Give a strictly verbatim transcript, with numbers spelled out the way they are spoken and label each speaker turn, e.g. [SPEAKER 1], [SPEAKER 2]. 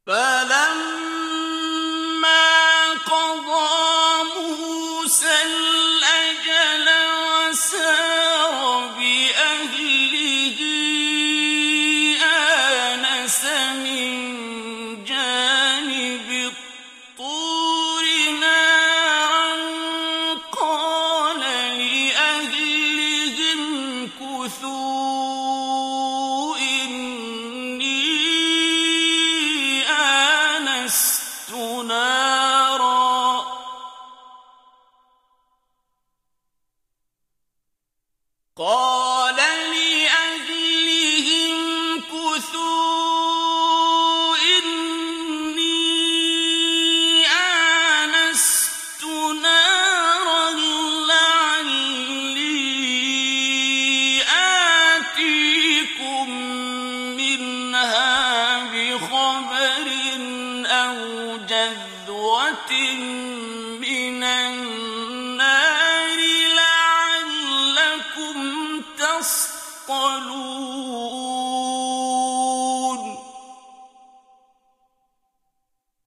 [SPEAKER 1] فَلَمَّا قَضَىٰ مُوسَى الْأَجَلَ وَسَارَ بِأَهْلِهِ آنَسَ مِن جَانِبِ الطُّورِ نَارًا قَالَ لِأَهْلِهِ امْكُثُوا إِنِّي آنَسْتُ نَارًا قَالَ لِأَهْلِهِ امْكُثُوا إِنِّي آنَسْتُ نَارًا لَّعَلِّي آتِيكُم مِّنْهَا بِخَبَرٍ أَوْ جَذْوَةٍ مِّنَ النَّارِ لَعَلَّكُمْ تَصْطَلُونَ